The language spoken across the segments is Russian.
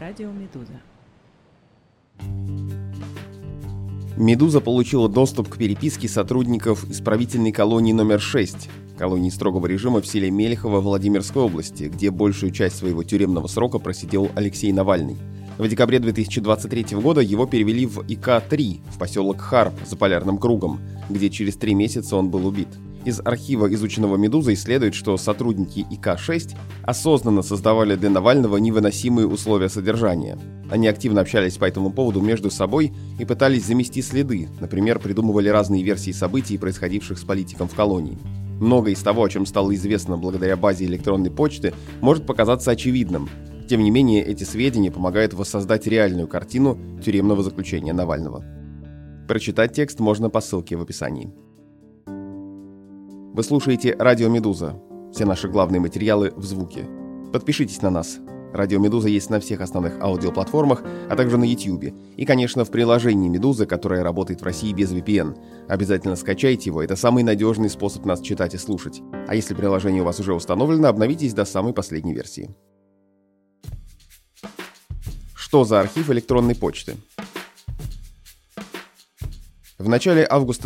Радио «Медуза». «Медуза» получила доступ к переписке сотрудников исправительной колонии номер 6, колонии строгого режима в селе Мелехово Владимирской области, где большую часть своего тюремного срока просидел Алексей Навальный. В декабре 2023 года его перевели в ИК-3, в поселок Харп за Полярным кругом, где через 3 месяца он был убит. Из архива, изученного «Медузой», следует, что сотрудники ИК-6 осознанно создавали для Навального невыносимые условия содержания. Они активно общались по этому поводу между собой и пытались замести следы, например, придумывали разные версии событий, происходивших с политиком в колонии. Многое из того, о чем стало известно благодаря базе электронной почты, может показаться очевидным. Тем не менее, эти сведения помогают воссоздать реальную картину тюремного заключения Навального. Прочитать текст можно по ссылке в описании. Вы слушаете «Радио Медуза». Все наши главные материалы в звуке. Подпишитесь на нас. «Радио Медуза» есть на всех основных аудиоплатформах, а также на YouTube. И, конечно, в приложении «Медуза», которое работает в России без VPN. Обязательно скачайте его, это самый надежный способ нас читать и слушать. А если приложение у вас уже установлено, обновитесь до самой последней версии. Что за архив электронной почты? В начале августа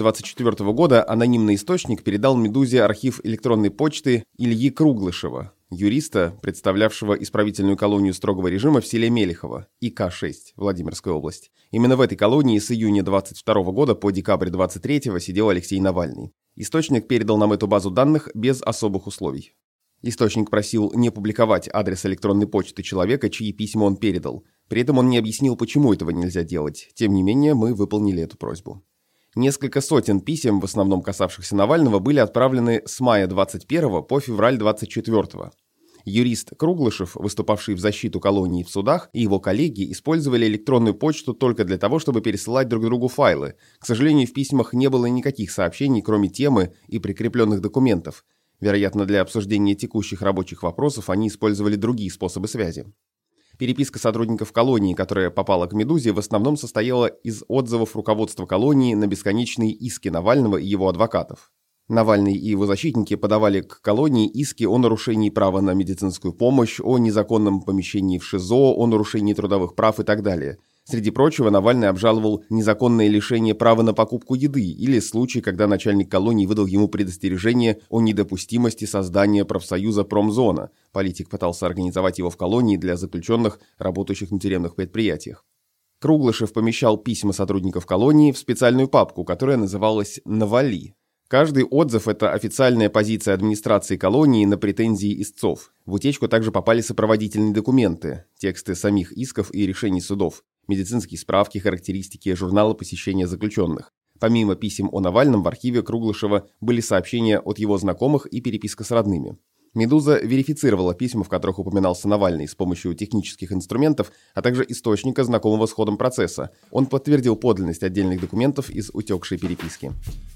2024 года анонимный источник передал «Медузе» архив электронной почты Ильи Круглышева, юриста, представлявшего исправительную колонию строгого режима в селе Мелехово, ИК-6, Владимирская область. Именно в этой колонии с июня 2022 года по декабрь 2023 сидел Алексей Навальный. Источник передал нам эту базу данных без особых условий. Источник просил не публиковать адрес электронной почты человека, чьи письма он передал. При этом он не объяснил, почему этого нельзя делать. Тем не менее, мы выполнили эту просьбу. Несколько сотен писем, в основном касавшихся Навального, были отправлены с мая 21 по февраль 24. Юрист Круглышев, выступавший в защиту колонии в судах, и его коллеги использовали электронную почту только для того, чтобы пересылать друг другу файлы. К сожалению, в письмах не было никаких сообщений, кроме темы и прикрепленных документов. Вероятно, для обсуждения текущих рабочих вопросов они использовали другие способы связи. Переписка сотрудников колонии, которая попала к «Медузе», в основном состояла из отзывов руководства колонии на бесконечные иски Навального и его адвокатов. Навальный и его защитники подавали к колонии иски о нарушении права на медицинскую помощь, о незаконном помещении в ШИЗО, о нарушении трудовых прав и так далее. Среди прочего, Навальный обжаловал незаконное лишение права на покупку еды или случай, когда начальник колонии выдал ему предостережение о недопустимости создания профсоюза «Промзона». Политик пытался организовать его в колонии для заключенных, работающих на тюремных предприятиях. Круглышев помещал письма сотрудников колонии в специальную папку, которая называлась «Навали». Каждый отзыв – это официальная позиция администрации колонии на претензии истцов. В утечку также попали сопроводительные документы, тексты самих исков и решений судов, медицинские справки, характеристики, журналы посещения заключенных. Помимо писем о Навальном, в архиве Круглышева были сообщения от его знакомых и переписка с родными. «Медуза» верифицировала письма, в которых упоминался Навальный, с помощью технических инструментов, а также источника, знакомого с ходом процесса. Он подтвердил подлинность отдельных документов из утекшей переписки.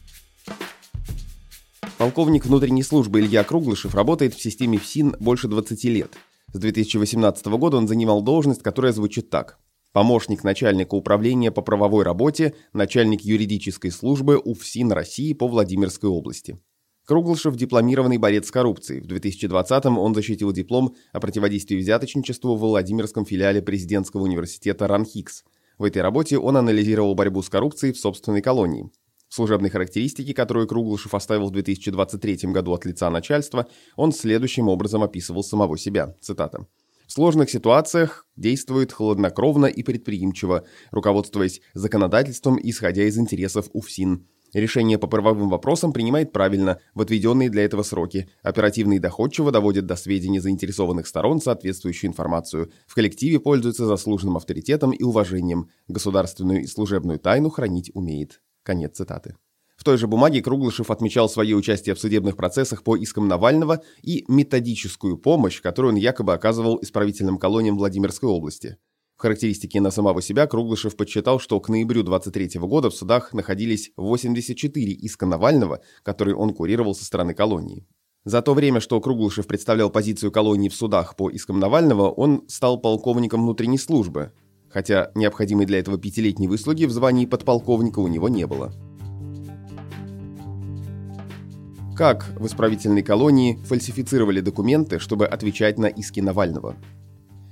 Полковник внутренней службы Илья Круглышев работает в системе ФСИН больше 20 лет. С 2018 года он занимал должность, которая звучит так: помощник начальника управления по правовой работе, начальник юридической службы УФСИН России по Владимирской области. Круглышев – дипломированный борец с коррупцией. В 2020-м он защитил диплом о противодействии взяточничеству в Владимирском филиале президентского университета РАНХИКС. В этой работе он анализировал борьбу с коррупцией в собственной колонии. В служебной характеристике, которую Круглышев оставил в 2023 году от лица начальства, он следующим образом описывал самого себя. Цитата. «В сложных ситуациях действует хладнокровно и предприимчиво, руководствуясь законодательством, исходя из интересов УФСИН. Решение по правовым вопросам принимает правильно, в отведенные для этого сроки, оперативно и доходчиво доводит до сведения заинтересованных сторон соответствующую информацию, в коллективе пользуется заслуженным авторитетом и уважением, государственную и служебную тайну хранить умеет». Конец цитаты. В той же бумаге Круглышев отмечал свое участие в судебных процессах по искам Навального и методическую помощь, которую он якобы оказывал исправительным колониям Владимирской области. В характеристике на самого себя Круглышев подсчитал, что к ноябрю 2023 года в судах находились 84 иска Навального, которые он курировал со стороны колонии. За то время, что Круглышев представлял позицию колонии в судах по искам Навального, он стал полковником внутренней службы, хотя необходимой для этого 5-летней выслуги в звании подполковника у него не было. Как в исправительной колонии фальсифицировали документы, чтобы отвечать на иски Навального?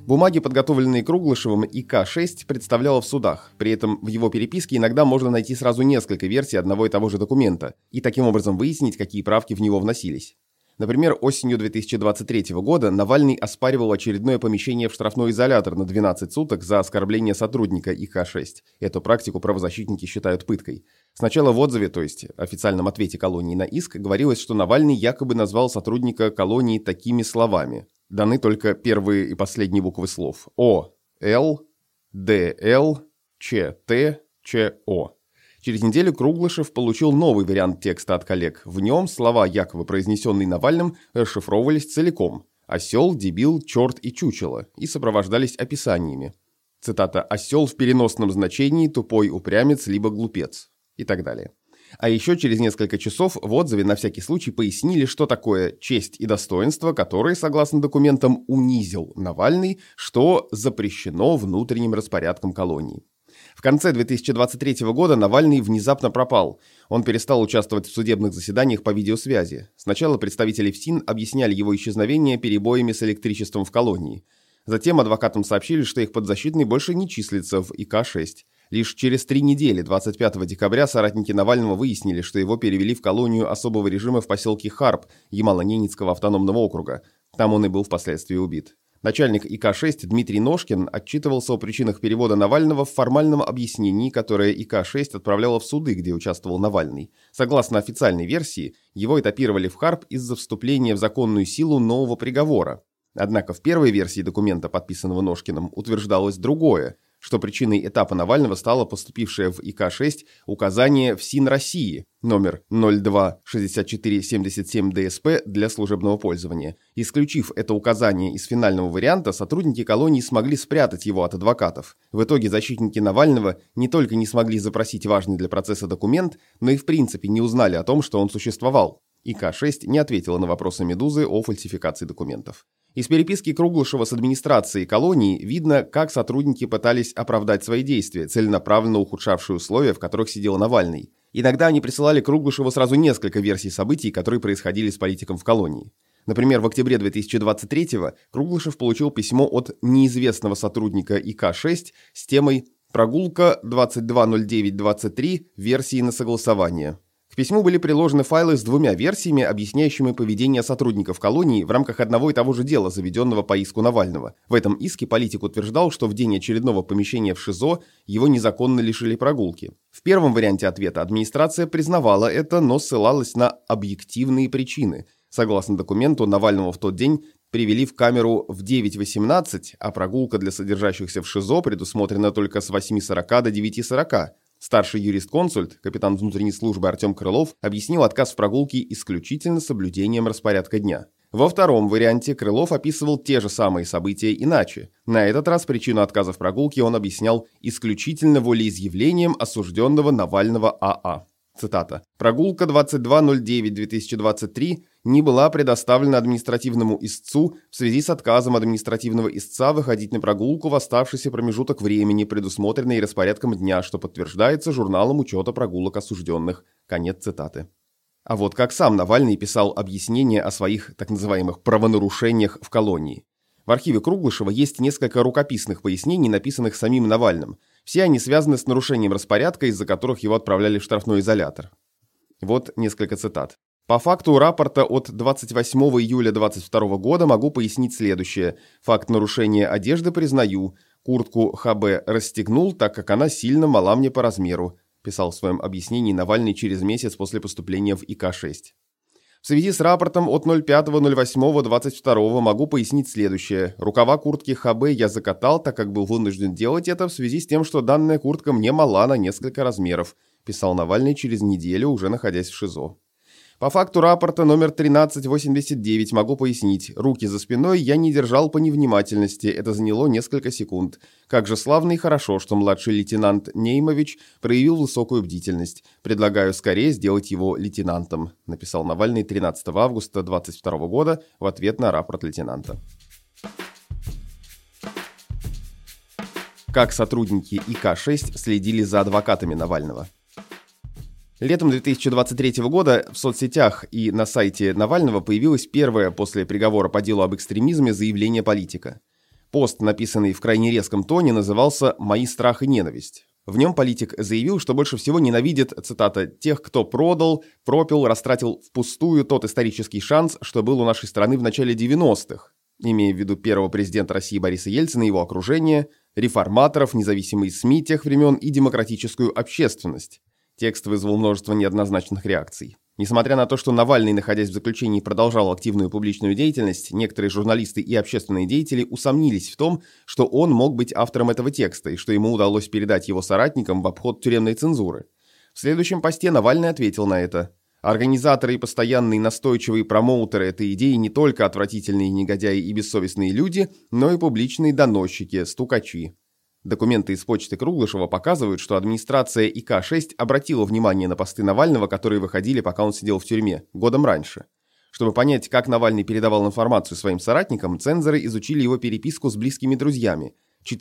Бумаги, подготовленные Круглышевым, ИК-6 представляла в судах. При этом в его переписке иногда можно найти сразу несколько версий одного и того же документа и таким образом выяснить, какие правки в него вносились. Например, осенью 2023 года Навальный оспаривал очередное помещение в штрафной изолятор на 12 суток за оскорбление сотрудника ИК-6. Эту практику правозащитники считают пыткой. Сначала в отзыве, то есть официальном ответе колонии на иск, говорилось, что Навальный якобы назвал сотрудника колонии такими словами. Даны только первые и последние буквы слов. О, Л, Д, Л, Ч, Т, Ч, О. Через неделю Круглышев получил новый вариант текста от коллег. В нем слова, якобы произнесенные Навальным, расшифровывались целиком. «Осел», «дебил», «черт» и «чучело» и сопровождались описаниями. Цитата: «осел в переносном значении, тупой упрямец, либо глупец» и так далее. А еще через несколько часов в отзыве на всякий случай пояснили, что такое честь и достоинство, которые, согласно документам, унизил Навальный, что запрещено внутренним распорядком колонии. В конце 2023 года Навальный внезапно пропал. Он перестал участвовать в судебных заседаниях по видеосвязи. Сначала представители ФСИН объясняли его исчезновение перебоями с электричеством в колонии. Затем адвокатам сообщили, что их подзащитный больше не числится в ИК-6. Лишь через 3 недели, 25 декабря, соратники Навального выяснили, что его перевели в колонию особого режима в поселке Харп Ямало-Ненецкого автономного округа. Там он и был впоследствии убит. Начальник ИК-6 Дмитрий Ножкин отчитывался о причинах перевода Навального в формальном объяснении, которое ИК-6 отправляла в суды, где участвовал Навальный. Согласно официальной версии, его этапировали в Харп из-за вступления в законную силу нового приговора. Однако в первой версии документа, подписанного Ножкиным, утверждалось другое, что причиной этапа Навального стало поступившее в ИК-6 указание ФСИН России номер 02-6477 ДСП для служебного пользования. Исключив это указание из финального варианта, сотрудники колонии смогли спрятать его от адвокатов. В итоге защитники Навального не только не смогли запросить важный для процесса документ, но и в принципе не узнали о том, что он существовал. ИК-6 не ответила на вопросы «Медузы» о фальсификации документов. Из переписки Круглышева с администрацией колонии видно, как сотрудники пытались оправдать свои действия, целенаправленно ухудшавшие условия, в которых сидел Навальный. Иногда они присылали Круглышеву сразу несколько версий событий, которые происходили с политиком в колонии. Например, в октябре 2023-го Круглышев получил письмо от неизвестного сотрудника ИК-6 с темой «Прогулка 220923. Версии на согласование». К письму были приложены файлы с 2 версиями, объясняющими поведение сотрудников колонии в рамках одного и того же дела, заведенного по иску Навального. В этом иске политик утверждал, что в день очередного помещения в ШИЗО его незаконно лишили прогулки. В первом варианте ответа администрация признавала это, но ссылалась на объективные причины. Согласно документу, Навального в тот день привели в камеру в 9:18, а прогулка для содержащихся в ШИЗО предусмотрена только с 8:40 до 9:40. Старший юрист-консульт, капитан внутренней службы Артем Крылов, объяснил отказ в прогулке исключительно соблюдением распорядка дня. Во втором варианте Крылов описывал те же самые события иначе. На этот раз причину отказа в прогулке он объяснял исключительно волеизъявлением осужденного Навального АА. Цитата. «Прогулка 2209-2023 не была предоставлена административному истцу в связи с отказом административного истца выходить на прогулку в оставшийся промежуток времени, предусмотренный распорядком дня, что подтверждается журналом учета прогулок осужденных». Конец цитаты. А вот как сам Навальный писал объяснение о своих так называемых правонарушениях в колонии. В архиве Круглышева есть несколько рукописных пояснений, написанных самим Навальным. Все они связаны с нарушением распорядка, из-за которых его отправляли в штрафной изолятор. Вот несколько цитат. «По факту рапорта от 28 июля 2022 года могу пояснить следующее. Факт нарушения одежды признаю. Куртку ХБ расстегнул, так как она сильно мала мне по размеру», писал в своем объяснении Навальный через месяц после поступления в ИК-6. В связи с рапортом от 05.08.22 могу пояснить следующее. Рукава куртки ХБ я закатал, так как был вынужден делать это в связи с тем, что данная куртка мне мала на несколько размеров, писал Навальный через неделю, уже находясь в ШИЗО. По факту рапорта номер 1389 могу пояснить. Руки за спиной я не держал по невнимательности, это заняло несколько секунд. Как же славно и хорошо, что младший лейтенант Неймович проявил высокую бдительность. Предлагаю скорее сделать его лейтенантом, написал Навальный 13 августа 2022 года в ответ на рапорт лейтенанта. Как сотрудники ИК-6 следили за адвокатами Навального. Летом 2023 года в соцсетях и на сайте Навального появилось первое после приговора по делу об экстремизме заявление политика. Пост, написанный в крайне резком тоне, назывался «Мои страх и ненависть». В нем политик заявил, что больше всего ненавидит, цитата, «тех, кто продал, пропил, растратил впустую тот исторический шанс, что был у нашей страны в начале 90-х», имея в виду первого президента России Бориса Ельцина и его окружение, реформаторов, независимые СМИ тех времен и демократическую общественность. Текст вызвал множество неоднозначных реакций. Несмотря на то, что Навальный, находясь в заключении, продолжал активную публичную деятельность, некоторые журналисты и общественные деятели усомнились в том, что он мог быть автором этого текста и что ему удалось передать его соратникам в обход тюремной цензуры. В следующем посте Навальный ответил на это. Организаторы и постоянные настойчивые промоутеры этой идеи не только отвратительные негодяи и бессовестные люди, но и публичные доносчики, стукачи. Документы из почты Круглышева показывают, что администрация ИК-6 обратила внимание на посты Навального, которые выходили, пока он сидел в тюрьме, годом раньше. Чтобы понять, как Навальный передавал информацию своим соратникам, цензоры изучили его переписку с близкими друзьями.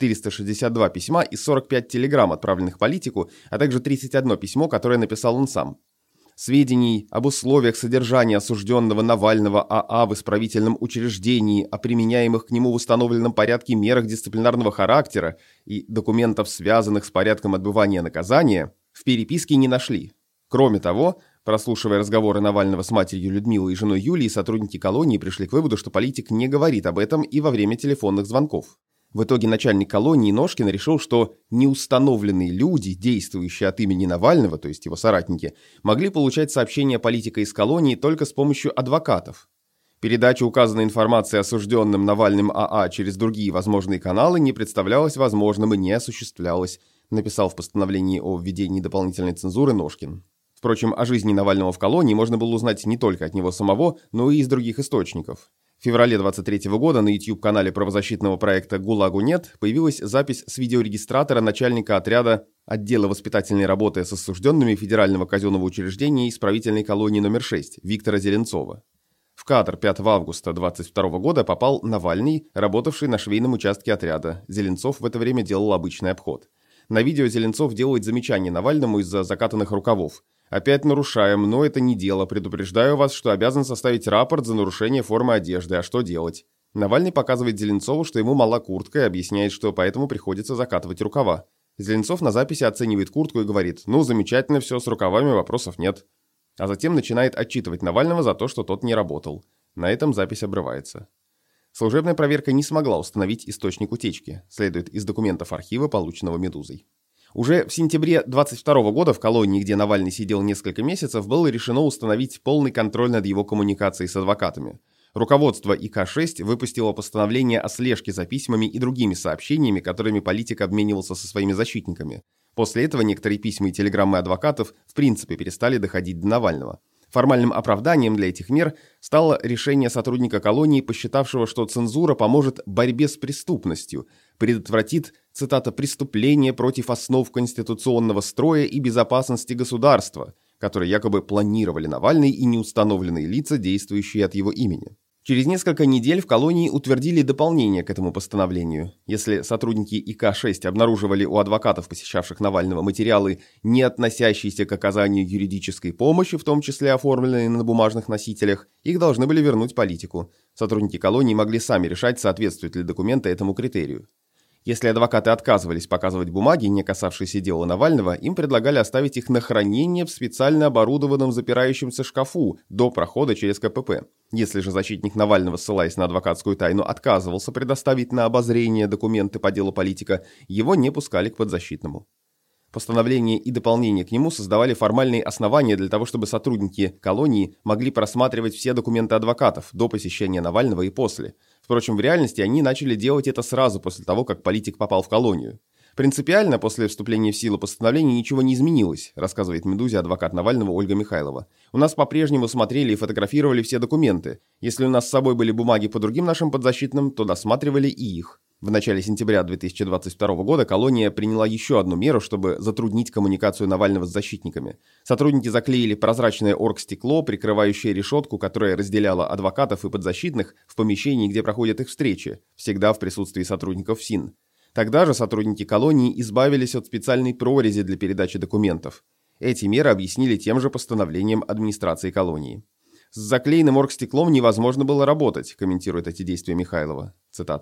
462 письма и 45 телеграмм, отправленных политику, а также 31 письмо, которое написал он сам. Сведений об условиях содержания осужденного Навального АА в исправительном учреждении, о применяемых к нему в установленном порядке мерах дисциплинарного характера и документов, связанных с порядком отбывания наказания, в переписке не нашли. Кроме того, прослушивая разговоры Навального с матерью Людмилой и женой Юлией, сотрудники колонии пришли к выводу, что политик не говорит об этом и во время телефонных звонков. В итоге начальник колонии Ножкин решил, что неустановленные люди, действующие от имени Навального, то есть его соратники, могли получать сообщения политика из колонии только с помощью адвокатов. Передача указанной информации осужденным Навальным АА через другие возможные каналы не представлялась возможным и не осуществлялась, написал в постановлении о введении дополнительной цензуры Ножкин. Впрочем, о жизни Навального в колонии можно было узнать не только от него самого, но и из других источников. В феврале 23 года на YouTube-канале правозащитного проекта «ГУЛАГу нет» появилась запись с видеорегистратора начальника отряда отдела воспитательной работы с осужденными Федерального казенного учреждения исправительной колонии номер 6 Виктора Зеленцова. В кадр 5 августа 22 года попал Навальный, работавший на швейном участке отряда. Зеленцов в это время делал обычный обход. На видео Зеленцов делает замечание Навальному из-за закатанных рукавов. «Опять нарушаем, но это не дело. Предупреждаю вас, что обязан составить рапорт за нарушение формы одежды. А что делать?» Навальный показывает Зеленцову, что ему мала куртка, и объясняет, что поэтому приходится закатывать рукава. Зеленцов на записи оценивает куртку и говорит: «Ну, замечательно все, с рукавами вопросов нет». А затем начинает отчитывать Навального за то, что тот не работал. На этом запись обрывается. Служебная проверка не смогла установить источник утечки, следует из документов архива, полученного «Медузой». Уже в сентябре 22 года в колонии, где Навальный сидел несколько месяцев, было решено установить полный контроль над его коммуникацией с адвокатами. Руководство ИК-6 выпустило постановление о слежке за письмами и другими сообщениями, которыми политик обменивался со своими защитниками. После этого некоторые письма и телеграммы адвокатов в принципе перестали доходить до Навального. Формальным оправданием для этих мер стало решение сотрудника колонии, посчитавшего, что цензура поможет борьбе с преступностью, предотвратит, цитата, «преступление против основ конституционного строя и безопасности государства», которые якобы планировали Навальный и неустановленные лица, действующие от его имени. Через несколько недель в колонии утвердили дополнение к этому постановлению. Если сотрудники ИК-6 обнаруживали у адвокатов, посещавших Навального, материалы, не относящиеся к оказанию юридической помощи, в том числе оформленные на бумажных носителях, их должны были вернуть политику. Сотрудники колонии могли сами решать, соответствуют ли документы этому критерию. Если адвокаты отказывались показывать бумаги, не касавшиеся дела Навального, им предлагали оставить их на хранение в специально оборудованном запирающемся шкафу до прохода через КПП. Если же защитник Навального, ссылаясь на адвокатскую тайну, отказывался предоставить на обозрение документы по делу политика, его не пускали к подзащитному. Постановление и дополнение к нему создавали формальные основания для того, чтобы сотрудники колонии могли просматривать все документы адвокатов до посещения Навального и после. Впрочем, в реальности они начали делать это сразу после того, как политик попал в колонию. Принципиально после вступления в силу постановления ничего не изменилось, рассказывает «Медузе» адвокат Навального Ольга Михайлова. У нас по-прежнему смотрели и фотографировали все документы. Если у нас с собой были бумаги по другим нашим подзащитным, то досматривали и их. В начале сентября 2022 года колония приняла еще одну меру, чтобы затруднить коммуникацию Навального с защитниками. Сотрудники заклеили прозрачное оргстекло, прикрывающее решетку, которая разделяла адвокатов и подзащитных в помещении, где проходят их встречи, всегда в присутствии сотрудников СИН. Тогда же сотрудники колонии избавились от специальной прорези для передачи документов. Эти меры объяснили тем же постановлением администрации колонии. «С заклеенным оргстеклом невозможно было работать», комментирует эти действия Михайлова. Цитата.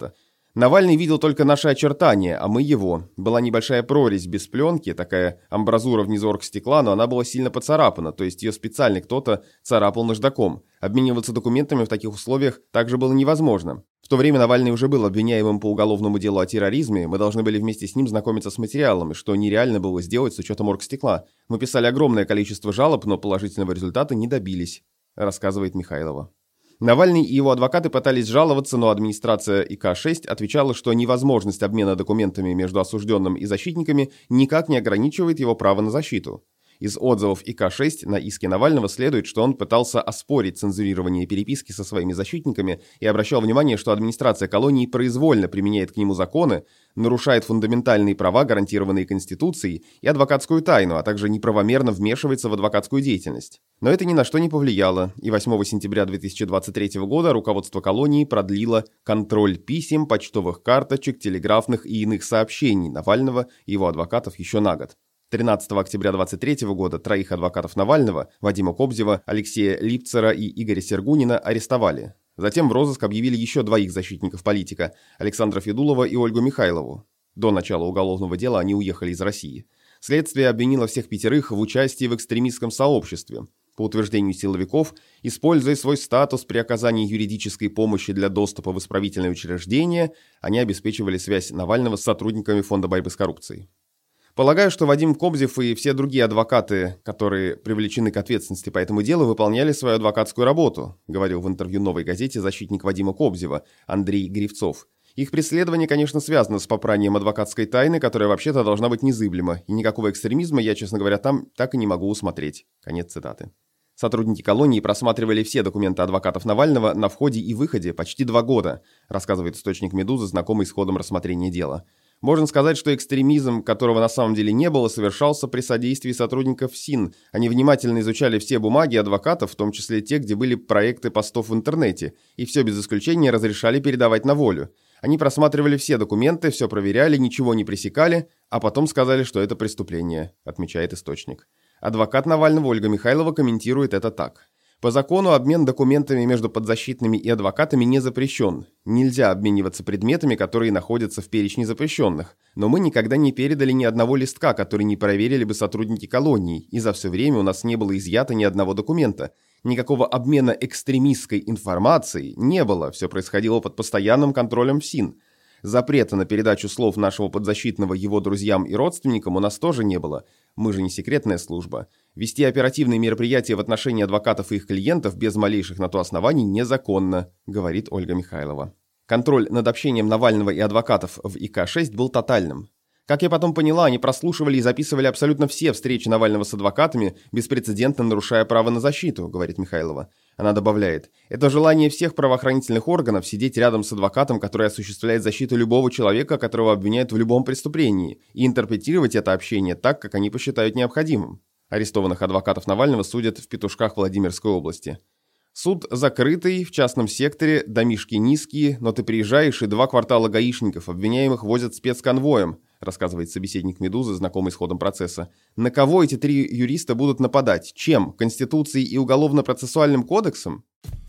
Навальный видел только наши очертания, а мы его. Была небольшая прорезь без пленки, такая амбразура внизу оргстекла, но она была сильно поцарапана, то есть ее специально кто-то царапал наждаком. Обмениваться документами в таких условиях также было невозможно. В то время Навальный уже был обвиняемым по уголовному делу о терроризме, мы должны были вместе с ним знакомиться с материалами, что нереально было сделать с учетом оргстекла. Мы писали огромное количество жалоб, но положительного результата не добились, рассказывает Михайлова. Навальный и его адвокаты пытались жаловаться, но администрация ИК-6 отвечала, что невозможность обмена документами между осужденным и защитниками никак не ограничивает его право на защиту. Из отзывов ИК-6 на иске Навального следует, что он пытался оспорить цензурирование переписки со своими защитниками и обращал внимание, что администрация колонии произвольно применяет к нему законы, нарушает фундаментальные права, гарантированные Конституцией, и адвокатскую тайну, а также неправомерно вмешивается в адвокатскую деятельность. Но это ни на что не повлияло, и 8 сентября 2023 года руководство колонии продлило контроль писем, почтовых карточек, телеграфных и иных сообщений Навального и его адвокатов еще на год. 13 октября 2023 года троих адвокатов Навального, Вадима Кобзева, Алексея Липцера и Игоря Сергунина, арестовали. Затем в розыск объявили еще двоих защитников политика – Александра Федулова и Ольгу Михайлову. До начала уголовного дела они уехали из России. Следствие обвинило всех пятерых в участии в экстремистском сообществе. По утверждению силовиков, используя свой статус при оказании юридической помощи для доступа в исправительные учреждения, они обеспечивали связь Навального с сотрудниками Фонда борьбы с коррупцией. Полагаю, что Вадим Кобзев и все другие адвокаты, которые привлечены к ответственности по этому делу, выполняли свою адвокатскую работу, говорил в интервью «Новой газете» защитник Вадима Кобзева Андрей Гривцов. Их преследование, конечно, связано с попранием адвокатской тайны, которая вообще-то должна быть незыблема, и никакого экстремизма я, честно говоря, там так и не могу усмотреть. Конец цитаты. Сотрудники колонии просматривали все документы адвокатов Навального на входе и выходе почти 2 года, рассказывает источник «Медузы», знакомый с ходом рассмотрения дела. Можно сказать, что экстремизм, которого на самом деле не было, совершался при содействии сотрудников СИН. Они внимательно изучали все бумаги адвокатов, в том числе те, где были проекты постов в интернете, и все без исключения разрешали передавать на волю. Они просматривали все документы, все проверяли, ничего не пресекали, а потом сказали, что это преступление, отмечает источник. Адвокат Навального Ольга Михайлова комментирует это так. По закону обмен документами между подзащитными и адвокатами не запрещен. Нельзя обмениваться предметами, которые находятся в перечне запрещенных. Но мы никогда не передали ни одного листка, который не проверили бы сотрудники колонии, и за все время у нас не было изъято ни одного документа. Никакого обмена экстремистской информацией не было, все происходило под постоянным контролем СИН. Запрета на передачу слов нашего подзащитного его друзьям и родственникам у нас тоже не было. Мы же не секретная служба. Вести оперативные мероприятия в отношении адвокатов и их клиентов без малейших на то оснований незаконно, говорит Ольга Михайлова. Контроль над общением Навального и адвокатов в ИК-6 был тотальным. Как я потом поняла, они прослушивали и записывали абсолютно все встречи Навального с адвокатами, беспрецедентно нарушая право на защиту, говорит Михайлова. Она добавляет, это желание всех правоохранительных органов сидеть рядом с адвокатом, который осуществляет защиту любого человека, которого обвиняют в любом преступлении, и интерпретировать это общение так, как они посчитают необходимым. Арестованных адвокатов Навального судят в Петушках Владимирской области. Суд закрытый, в частном секторе, домишки низкие, но ты приезжаешь, и 2 квартала гаишников, обвиняемых возят спецконвоем, рассказывает собеседник «Медузы», знакомый с ходом процесса. На кого эти 3 юриста будут нападать? Чем? Конституцией и Уголовно-процессуальным кодексом?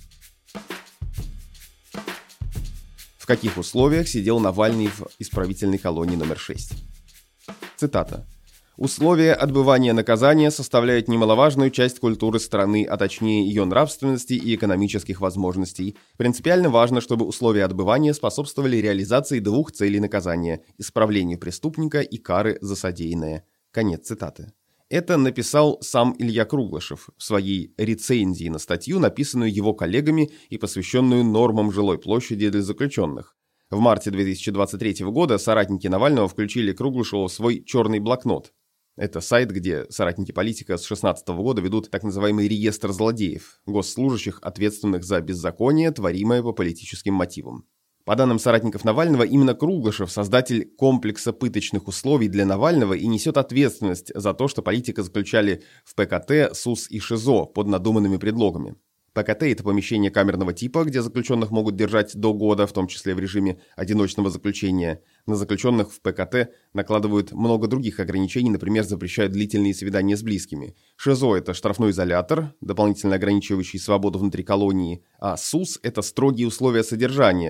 В каких условиях сидел Навальный в исправительной колонии номер 6? Цитата. Условия отбывания наказания составляют немаловажную часть культуры страны, а точнее ее нравственности и экономических возможностей. Принципиально важно, чтобы условия отбывания способствовали реализации 2 целей наказания – исправлению преступника и кары за содеянное. Конец цитаты. Это написал сам Илья Круглышев в своей рецензии на статью, написанную его коллегами и посвященную нормам жилой площади для заключенных. В марте 2023 года соратники Навального включили Круглышева в свой «черный блокнот». Это сайт, где соратники политика с 2016 года ведут так называемый реестр злодеев, госслужащих, ответственных за беззаконие, творимое по политическим мотивам. По данным соратников Навального, именно Круглышев – создатель комплекса пыточных условий для Навального и несет ответственность за то, что политика заключали в ПКТ, СУС и ШИЗО под надуманными предлогами. ПКТ – это помещение камерного типа, где заключенных могут держать до года, в том числе в режиме одиночного заключения. На заключенных в ПКТ накладывают много других ограничений, например, запрещают длительные свидания с близкими. ШИЗО – это штрафной изолятор, дополнительно ограничивающий свободу внутри колонии, а СУС – это строгие условия содержания, в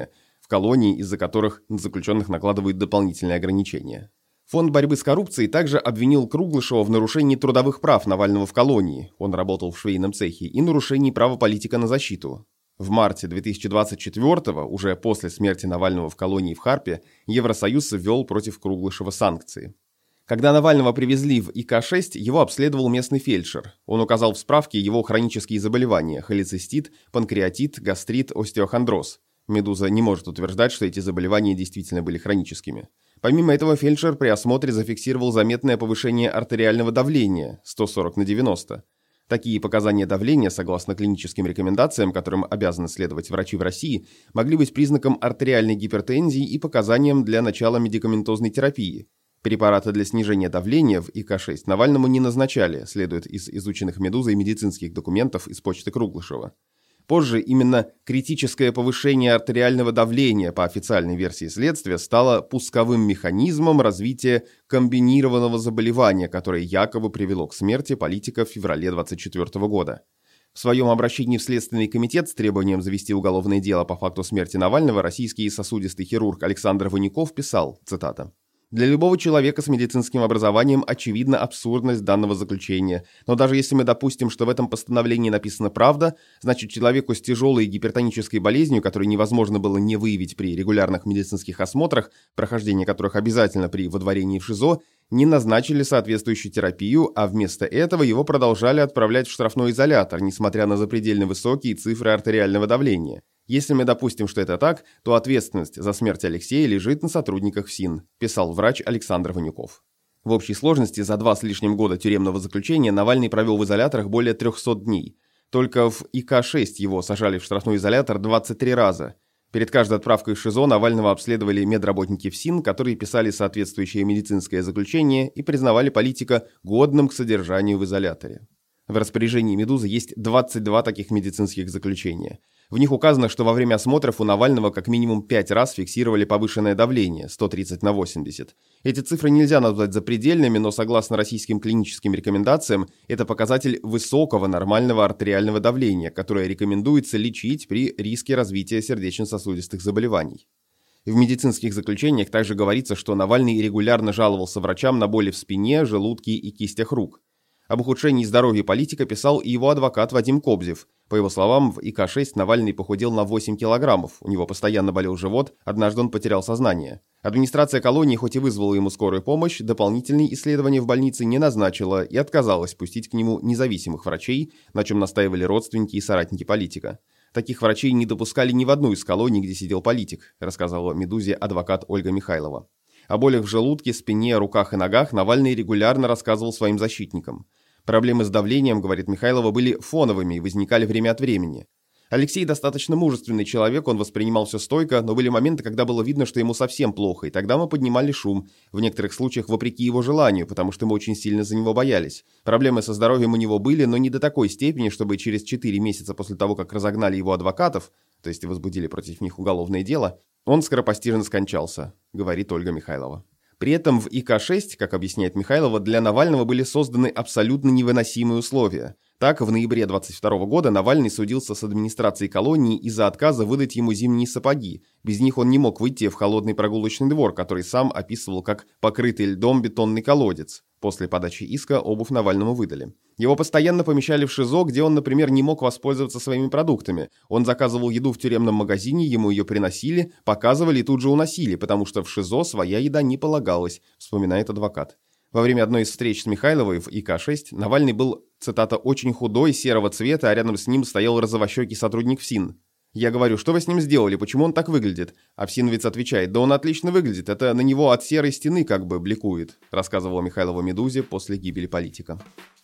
колонии, из-за которых на заключенных накладывают дополнительные ограничения. Фонд борьбы с коррупцией также обвинил Круглышева в нарушении трудовых прав Навального в колонии, он работал в швейном цехе, и нарушении права политика на защиту. В марте 2024-го, уже после смерти Навального в колонии в Харпе, Евросоюз ввел против Круглышева санкции. Когда Навального привезли в ИК-6, его обследовал местный фельдшер. Он указал в справке его хронические заболевания – холецистит, панкреатит, гастрит, остеохондроз. «Медуза» не может утверждать, что эти заболевания действительно были хроническими. Помимо этого, фельдшер при осмотре зафиксировал заметное повышение артериального давления – 140/90. Такие показания давления, согласно клиническим рекомендациям, которым обязаны следовать врачи в России, могли быть признаком артериальной гипертензии и показанием для начала медикаментозной терапии. Препараты для снижения давления в ИК-6 Навальному не назначали, следует из изученных «Медузой» медицинских документов из почты Круглышева. Позже именно критическое повышение артериального давления по официальной версии следствия стало пусковым механизмом развития комбинированного заболевания, которое якобы привело к смерти политика в феврале 2024 года. В своем обращении в Следственный комитет с требованием завести уголовное дело по факту смерти Навального российский сосудистый хирург Александр Ванюков писал, цитата: «Для любого человека с медицинским образованием очевидна абсурдность данного заключения, но даже если мы допустим, что в этом постановлении написана правда, значит человеку с тяжелой гипертонической болезнью, которую невозможно было не выявить при регулярных медицинских осмотрах, прохождение которых обязательно при водворении в ШИЗО, не назначили соответствующую терапию, а вместо этого его продолжали отправлять в штрафной изолятор, несмотря на запредельно высокие цифры артериального давления. Если мы допустим, что это так, то ответственность за смерть Алексея лежит на сотрудниках ФСИН», писал врач Александр Ванюков. В общей сложности за 2 с лишним года тюремного заключения Навальный провел в изоляторах более 300 дней. Только в ИК-6 его сажали в штрафной изолятор 23 раза. Перед каждой отправкой в ШИЗО Навального обследовали медработники ФСИН, которые писали соответствующее медицинское заключение и признавали политика годным к содержанию в изоляторе. В распоряжении «Медузы» есть 22 таких медицинских заключения. В них указано, что во время осмотров у Навального как минимум 5 раз фиксировали повышенное давление – 130/80. Эти цифры нельзя назвать запредельными, но согласно российским клиническим рекомендациям, это показатель высокого нормального артериального давления, которое рекомендуется лечить при риске развития сердечно-сосудистых заболеваний. В медицинских заключениях также говорится, что Навальный регулярно жаловался врачам на боли в спине, желудке и кистях рук. Об ухудшении здоровья политика писал и его адвокат Вадим Кобзев. По его словам, в ИК-6 Навальный похудел на 8 килограммов, у него постоянно болел живот, однажды он потерял сознание. Администрация колонии хоть и вызвала ему скорую помощь, дополнительные исследования в больнице не назначила и отказалась пустить к нему независимых врачей, на чем настаивали родственники и соратники политика. Таких врачей не допускали ни в одну из колоний, где сидел политик, рассказала «Медузе» адвокат Ольга Михайлова. О болях в желудке, спине, руках и ногах Навальный регулярно рассказывал своим защитникам. Проблемы с давлением, говорит Михайлова, были фоновыми и возникали время от времени. Алексей достаточно мужественный человек, он воспринимал все стойко, но были моменты, когда было видно, что ему совсем плохо, и тогда мы поднимали шум, в некоторых случаях вопреки его желанию, потому что мы очень сильно за него боялись. Проблемы со здоровьем у него были, но не до такой степени, чтобы через 4 месяца после того, как разогнали его адвокатов, то есть возбудили против них уголовное дело, он скоропостижно скончался, говорит Ольга Михайлова. При этом в ИК-6, как объясняет Михайлова, для Навального были созданы абсолютно невыносимые условия. Так, в ноябре 2022 года Навальный судился с администрацией колонии из-за отказа выдать ему зимние сапоги. Без них он не мог выйти в холодный прогулочный двор, который сам описывал как покрытый льдом бетонный колодец. После подачи иска обувь Навальному выдали. Его постоянно помещали в ШИЗО, где он, например, не мог воспользоваться своими продуктами. Он заказывал еду в тюремном магазине, ему ее приносили, показывали и тут же уносили, потому что в ШИЗО своя еда не полагалась, вспоминает адвокат. Во время одной из встреч с Михайловой в ИК-6 Навальный был, цитата, «очень худой, серого цвета, а рядом с ним стоял розовощекий сотрудник ФСИН. Я говорю, что вы с ним сделали, почему он так выглядит? А ФСИНовец отвечает, да он отлично выглядит, это на него от серой стены как бы бликует», рассказывала Михайлова «Медузе» после гибели политика.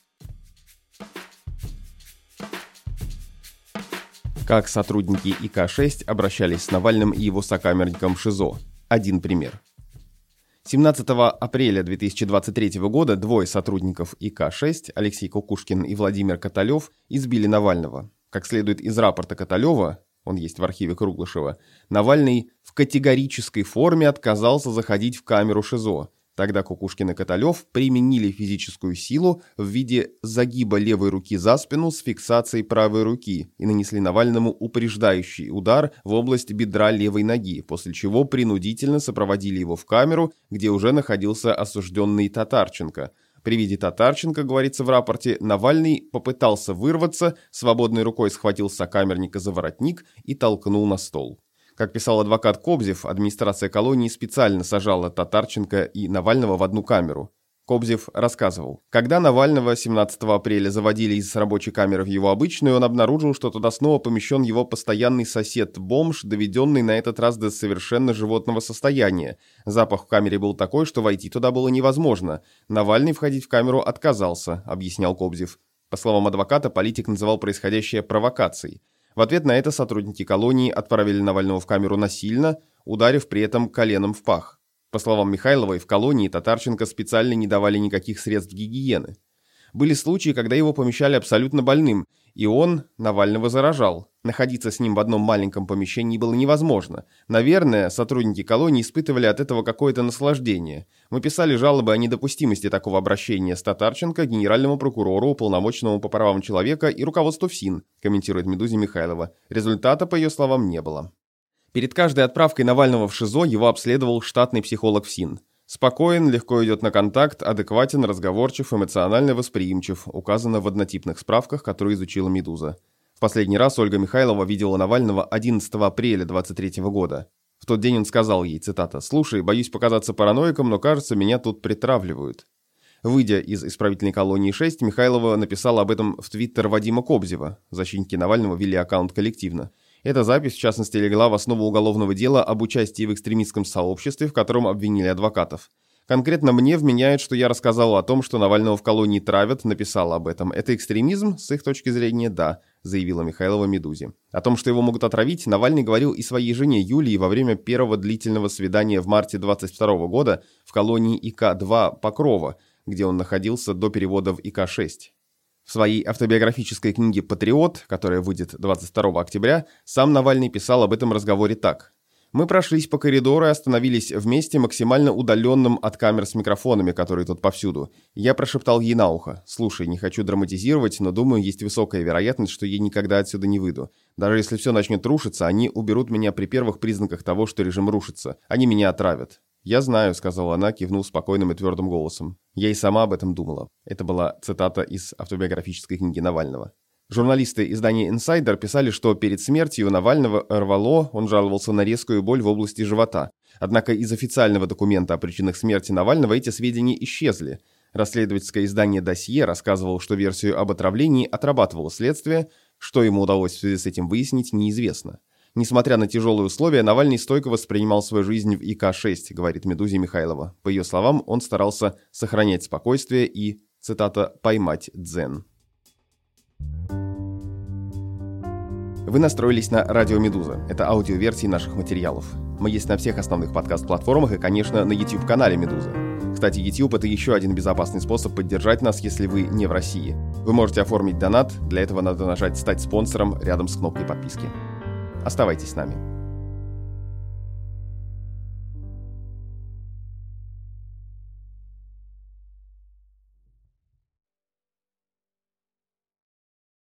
Как сотрудники ИК-6 обращались с Навальным и его сокамерником в ШИЗО. Один пример. 17 апреля 2023 года двое сотрудников ИК-6, Алексей Кукушкин и Владимир Каталев, избили Навального. Как следует из рапорта Каталева, он есть в архиве Круглышева, Навальный в категорической форме отказался заходить в камеру ШИЗО. Тогда Кукушкин и Котолев применили физическую силу в виде загиба левой руки за спину с фиксацией правой руки и нанесли Навальному упреждающий удар в область бедра левой ноги, после чего принудительно сопроводили его в камеру, где уже находился осужденный Татарченко. При виде Татарченко, говорится в рапорте, Навальный попытался вырваться, свободной рукой схватил сокамерника за воротник и толкнул на стол. Как писал адвокат Кобзев, администрация колонии специально сажала Татарченко и Навального в одну камеру. Кобзев рассказывал, когда Навального 17 апреля заводили из рабочей камеры в его обычную, он обнаружил, что туда снова помещен его постоянный сосед-бомж, доведенный на этот раз до совершенно животного состояния. Запах в камере был такой, что войти туда было невозможно. Навальный входить в камеру отказался, объяснял Кобзев. По словам адвоката, политик называл происходящее провокацией. В ответ на это сотрудники колонии отправили Навального в камеру насильно, ударив при этом коленом в пах. По словам Михайловой, в колонии Татарченко специально не давали никаких средств гигиены. Были случаи, когда его помещали абсолютно больным, и он Навального заражал. Находиться с ним в одном маленьком помещении было невозможно. Наверное, сотрудники колонии испытывали от этого какое-то наслаждение. Мы писали жалобы о недопустимости такого обращения с Татарченко генеральному прокурору, уполномоченному по правам человека и руководству ФСИН, комментирует «Медузе» Михайлова. Результата, по ее словам, не было. Перед каждой отправкой Навального в ШИЗО его обследовал штатный психолог ФСИН. Спокоен, легко идет на контакт, адекватен, разговорчив, эмоционально восприимчив, указано в однотипных справках, которые изучила «Медуза». В последний раз Ольга Михайлова видела Навального 11 апреля 2023 года. В тот день он сказал ей, цитата, «Слушай, боюсь показаться параноиком, но кажется, меня тут притравливают». Выйдя из исправительной колонии 6, Михайлова написала об этом в твиттер Вадима Кобзева. Защитники Навального вели аккаунт коллективно. Эта запись, в частности, легла в основу уголовного дела об участии в экстремистском сообществе, в котором обвинили адвокатов. Конкретно мне вменяют, что я рассказал о том, что Навального в колонии травят, написал об этом. Это экстремизм? С их точки зрения, да, заявила Михайлова «Медузе». О том, что его могут отравить, Навальный говорил и своей жене Юлии во время первого длительного свидания в марте 22 года в колонии ИК-2 Покрова, где он находился до перевода в ИК-6. В своей автобиографической книге «Патриот», которая выйдет 22 октября, сам Навальный писал об этом разговоре так. «Мы прошлись по коридору и остановились вместе максимально удаленным от камер с микрофонами, которые тут повсюду. Я прошептал ей на ухо. Слушай, не хочу драматизировать, но думаю, есть высокая вероятность, что я никогда отсюда не выйду. Даже если все начнет рушиться, они уберут меня при первых признаках того, что режим рушится. Они меня отравят». «Я знаю», — сказала она, кивнув спокойным и твердым голосом. «Я и сама об этом думала». Это была цитата из автобиографической книги Навального. Журналисты издания «Инсайдер» писали, что перед смертью Навального рвало, он жаловался на резкую боль в области живота. Однако из официального документа о причинах смерти Навального эти сведения исчезли. Расследовательское издание «Досье» рассказывало, что версию об отравлении отрабатывало следствие, что ему удалось в связи с этим выяснить, неизвестно. Несмотря на тяжелые условия, Навальный стойко воспринимал свою жизнь в ИК-6, говорит «Медузе» Михайлова. По ее словам, он старался сохранять спокойствие и, цитата, «поймать дзен». Вы настроились на радио «Медуза». Это аудиоверсии наших материалов. Мы есть на всех основных подкаст-платформах и, конечно, на YouTube-канале «Медуза». Кстати, YouTube — это еще один безопасный способ поддержать нас, если вы не в России. Вы можете оформить донат, для этого надо нажать «Стать спонсором» рядом с кнопкой подписки. Оставайтесь с нами.